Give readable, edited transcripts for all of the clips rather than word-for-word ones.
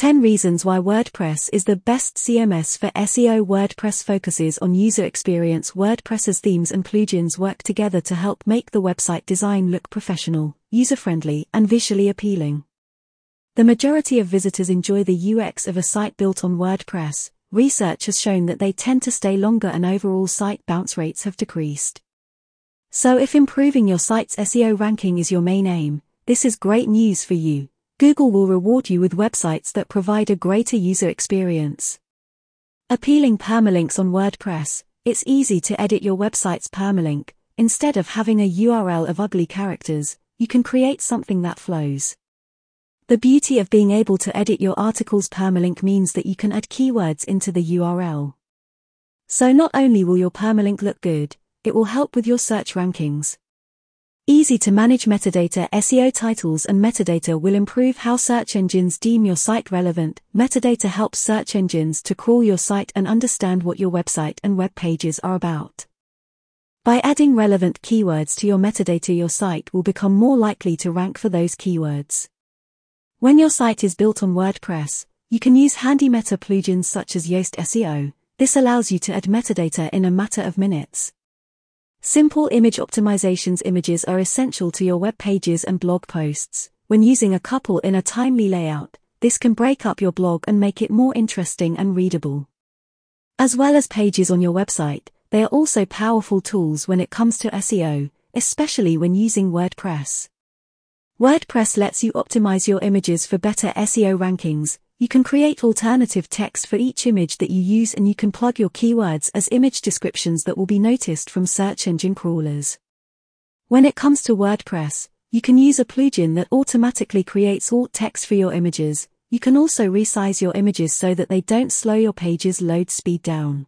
10 reasons why WordPress is the best CMS for SEO. WordPress focuses on user experience. WordPress's themes and plugins work together to help make the website design look professional, user-friendly, and visually appealing. The majority of visitors enjoy the UX of a site built on WordPress. Research has shown that they tend to stay longer and overall site bounce rates have decreased. So if improving your site's SEO ranking is your main aim, this is great news for you. Google will reward you with websites that provide a greater user experience. Appealing permalinks on WordPress. It's easy to edit your website's permalink. Instead of having a URL of ugly characters, you can create something that flows. The beauty of being able to edit your article's permalink means that you can add keywords into the URL. So not only will your permalink look good, it will help with your search rankings. Easy to manage metadata. SEO titles and metadata will improve how search engines deem your site relevant. Metadata helps search engines to crawl your site and understand what your website and web pages are about. By adding relevant keywords to your metadata, your site will become more likely to rank for those keywords. When your site is built on WordPress, you can use handy meta plugins such as Yoast SEO. This allows you to add metadata in a matter of minutes. Simple image optimizations. Images are essential to your web pages and blog posts. When using a couple in a timely layout, this can break up your blog and make it more interesting and readable. As well as pages on your website, they are also powerful tools when it comes to SEO, especially when using WordPress. WordPress lets you optimize your images for better SEO rankings. You can create alternative text for each image that you use, and you can plug your keywords as image descriptions that will be noticed from search engine crawlers. When it comes to WordPress, you can use a plugin that automatically creates alt text for your images. You can also resize your images so that they don't slow your page's load speed down.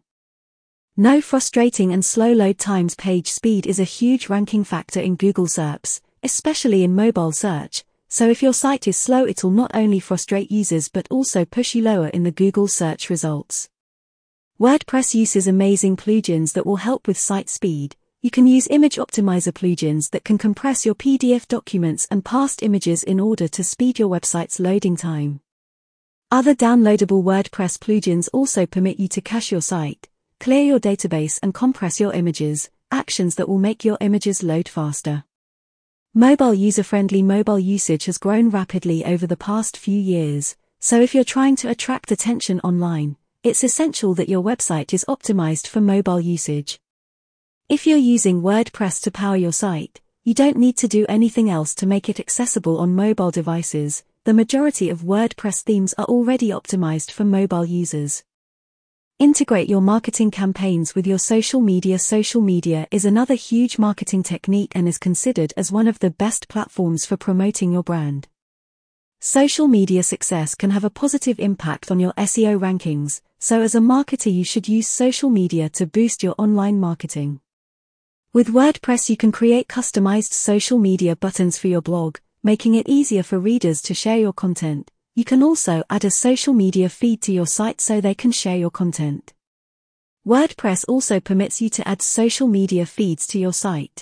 No frustrating and slow load times. Page speed is a huge ranking factor in Google SERPs, especially in mobile search, so if your site is slow, it'll not only frustrate users but also push you lower in the Google search results. WordPress uses amazing plugins that will help with site speed. You can use image optimizer plugins that can compress your PDF documents and past images in order to speed your website's loading time. Other downloadable WordPress plugins also permit you to cache your site, clear your database, and compress your images, actions that will make your images load faster. Mobile user-friendly. Mobile usage has grown rapidly over the past few years, so if you're trying to attract attention online, it's essential that your website is optimized for mobile usage. If you're using WordPress to power your site, you don't need to do anything else to make it accessible on mobile devices. The majority of WordPress themes are already optimized for mobile users. Integrate your marketing campaigns with your social media. Social media is another huge marketing technique and is considered as one of the best platforms for promoting your brand. Social media success can have a positive impact on your SEO rankings, so as a marketer you should use social media to boost your online marketing. With WordPress you can create customized social media buttons for your blog, making it easier for readers to share your content. You can also add a social media feed to your site so they can share your content. WordPress also permits you to add social media feeds to your site.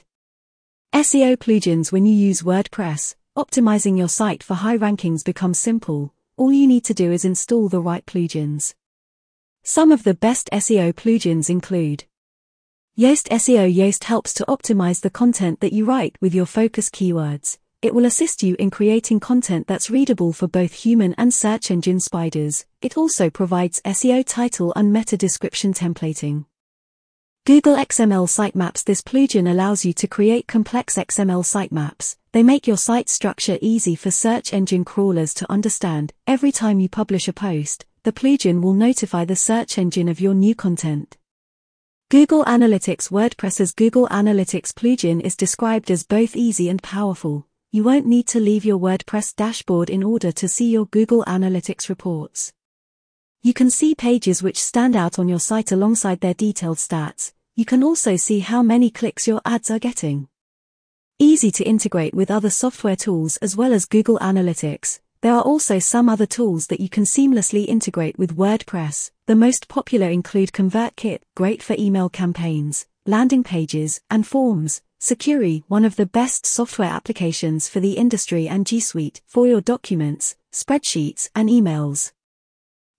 SEO plugins. When you use WordPress, optimizing your site for high rankings becomes simple. All you need to do is install the right plugins. Some of the best SEO plugins include Yoast SEO. Yoast helps to optimize the content that you write with your focus keywords. It will assist you in creating content that's readable for both human and search engine spiders. It also provides SEO title and meta description templating. Google XML Sitemaps. This plugin allows you to create complex XML sitemaps. They make your site structure easy for search engine crawlers to understand. Every time you publish a post, the plugin will notify the search engine of your new content. Google Analytics. WordPress's Google Analytics plugin is described as both easy and powerful. You won't need to leave your WordPress dashboard in order to see your Google Analytics reports. You can see pages which stand out on your site alongside their detailed stats. You can also see how many clicks your ads are getting. Easy to integrate with other software tools as well as Google Analytics. There are also some other tools that you can seamlessly integrate with WordPress. The most popular include ConvertKit, great for email campaigns, landing pages, and forms. Sucuri, one of the best software applications for the industry, and G Suite, for your documents, spreadsheets, and emails.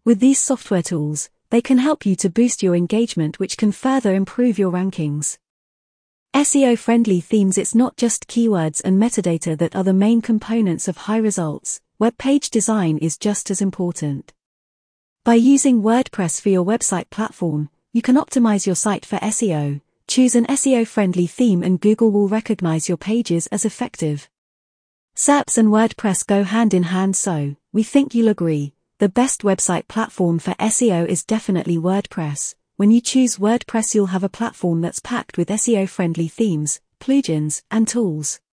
With these software tools, they can help you to boost your engagement, which can further improve your rankings. SEO-friendly themes. It's not just keywords and metadata that are the main components of high results. Web page design is just as important. By using WordPress for your website platform, you can optimize your site for SEO. Choose an SEO-friendly theme and Google will recognize your pages as effective. SERPs and WordPress go hand in hand, so we think you'll agree. The best website platform for SEO is definitely WordPress. When you choose WordPress, you'll have a platform that's packed with SEO-friendly themes, plugins, and tools.